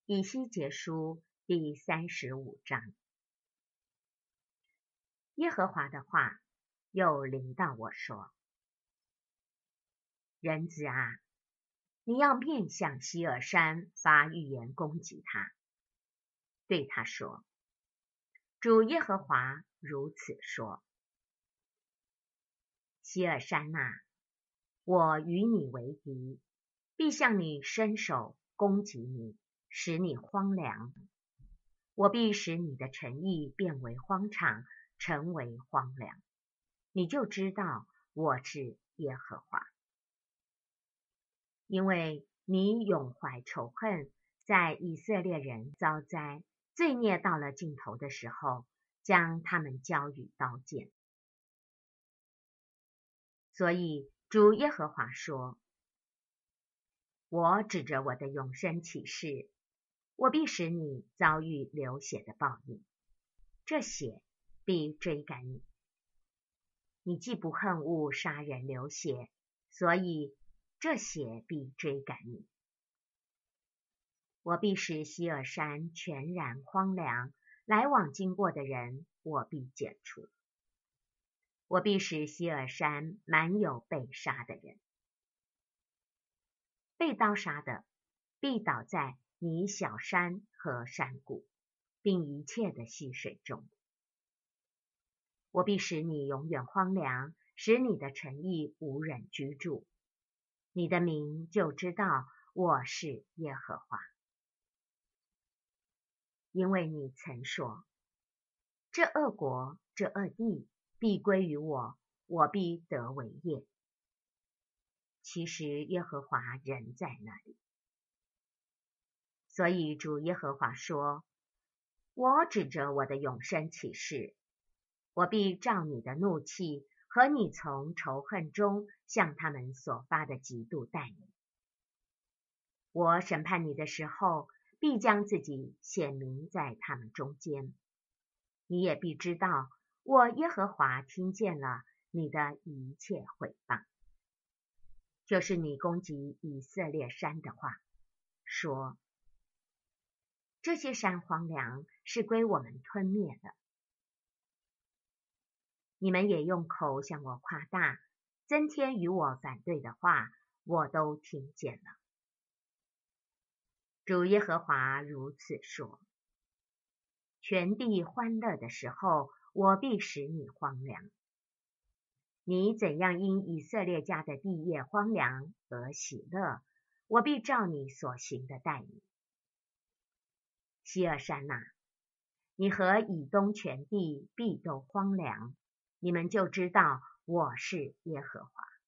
以西结书第35章。耶和华的话又临到我说：人子啊，你要面向西珥山发预言攻击他，对他说：主耶和华如此说，西珥山啊，我与你为敌，必向你伸手攻击你，使你荒凉。我必使你的城邑变为荒场，成为荒凉，你就知道我是耶和华。因为你永怀仇恨，在以色列人遭灾罪孽到了尽头的时候，将他们交与刀剑。所以主耶和华说：我指着我的永生起誓，我必使你遭遇流血的报应，这血必追赶你。你既不恨恶杀人流血，所以这血必追赶你。我必使西珥山全然荒凉，来往经过的人我必剪除。我必使西珥山满有被杀的人，被刀杀的必倒在你小山和山谷，并一切的溪水中。我必使你永远荒凉，使你的城邑无人居住。你的民就知道我是耶和华。因为你曾说，这恶国这恶地必归于我，我必得为业。其实耶和华仍在那里。所以主耶和华说，我指着我的永生起誓，我必照你的怒气和你从仇恨中向他们所发的嫉妒待你。我审判你的时候，必将自己显明在他们中间。你也必知道，我耶和华听见了你的一切毁谤，就是你攻击以色列山的话，说这些山荒凉，是归我们吞灭的。你们也用口向我夸大，增添与我反对的话，我都听见了。主耶和华如此说：全地欢乐的时候，我必使你荒凉。你怎样因以色列家的地业荒凉而喜乐，我必照你所行的待你。西珥山啊，你和以东全地必都荒凉，你们就知道我是耶和华。